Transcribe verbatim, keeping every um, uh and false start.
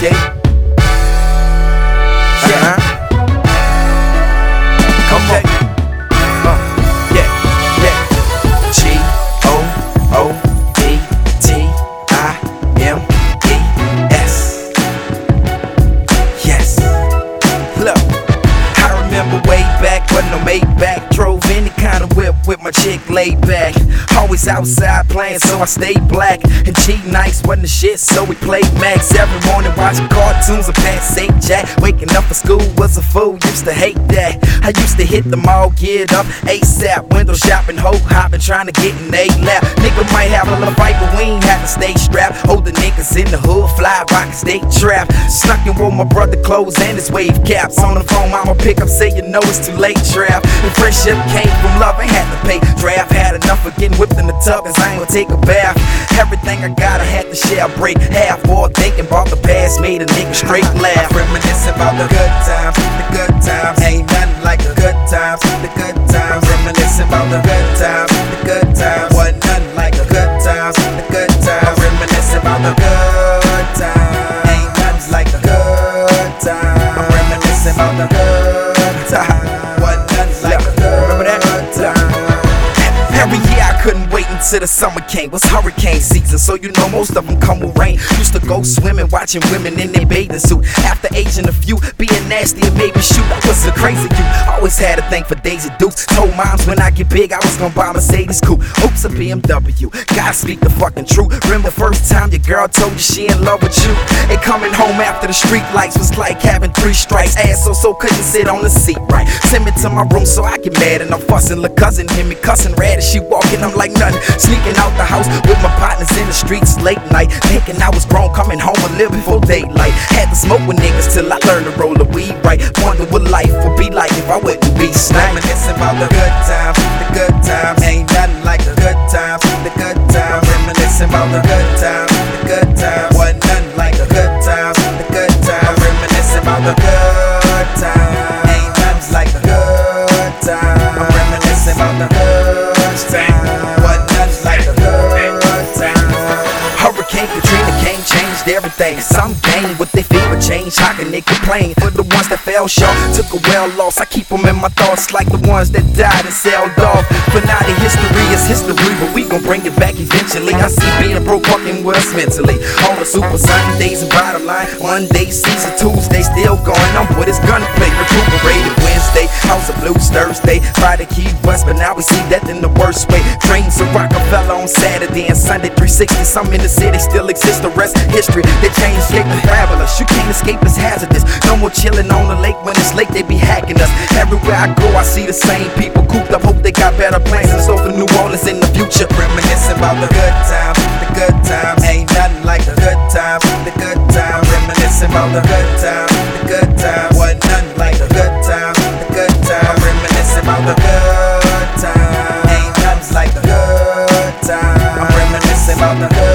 Okay. Uh-huh. Come okay. on. Uh, yeah, yeah. G O O D T I M E S. Yes. Look, I remember way back when no Maybach, drove any kind of whip with my chick laid back. Always outside playing, so I stayed black. And cheat nights wasn't the shit, so we played Max. Every morning watching cartoons of Pat Saint Jack. Waking up for school was a fool, used to hate that. I used to hit the mall, geared up ASAP. Window shopping, hoe hopping, trying to get in a lap. Nigga might have a little fight, but we ain't have to stay strapped. Older niggas in the hood, fly rockin' stay trapped. Snuck in with my brother clothes and his wave caps. On the phone, mama pick up, say you know it's too late, trap. And friendship came from love, ain't had to pay draft. Had enough of getting whipped in the tub, cause I ain't gonna take a bath. Everything I got, I had to share, break half. Or thinking about the past, made a nigga straight laugh. Reminisce about the good times, the good times. Ain't nothing like the good times, the good times. Reminisce about the good times, the good times. Wasn't nothing like the good times, the good times. Reminisce about the good times. Ain't nothing like the good times. I'm reminiscing about the good times. Wasn't nothing like the good times. Every year I couldn't wait until the summer came. Was hurricane season, so you know most of them come with rain. Used to go swimming, watching women in their bathing suit. After aging a few, being nasty and maybe shoot. I was a crazy youth, always had a thing for Daisy Dukes. Told moms when I get big I was gonna buy Mercedes coupe. Oops, a B M W, gotta speak the fucking truth. Remember the first time your girl told you she in love with you? And coming home after the street lights was like having three strikes. Ass so so couldn't sit on the seat right. Send me to my room so I get mad and I'm fussing. La cousin hear me cussing rad as she walking, I'm like nothing. Sneaking out the house with my partners in the streets late night. Thinking I was grown, coming home a little before daylight. Had to smoke with niggas till I learned to roll the weed right. Wonder what life would be like if I wouldn't be sniped. Reminiscing about the good times, the good times. Ain't nothing like the good times, the good times. Reminiscing about the good times, the good times. Wasn't nothing like the good times, the good times. Reminiscing about the good times. Ain't nothing like the good times. I'm reminiscing about the good times. Wasn't nothing like the good times. Hurricane Katrina came, changed everything. Some game with their fever change, how can they complain? For the ones that fell short, took a well loss. I keep them in my thoughts like the ones that died and sailed off. But now the history is history, but we gon' bring it back eventually. I see being broke fucking with us mentally. On the Super Sundays and bottom line, Monday, season Tuesday, still going on with his gunplay. Recuperated Wednesday, House of Blues Thursday, Friday Key West, but now we see death in the worst way. Dreams of Rockefeller on Saturday and Sunday, three sixty. Some in the city still exist, the rest history. They change shape the travelers, you can't escape, it's hazardous. No more chilling on the lake, when it's late they be hacking us. Everywhere I go I see the same people cooped up, hope they got better plans in store for New Orleans in the future. Reminiscing about the good times, the good times. Ain't nothing like the good times, the good times. Reminiscing about the good times, the good times. Wasn't nothing like the good times, the good times. Reminiscing about the good times. Ain't nothing like the good times. I'm reminiscing about the good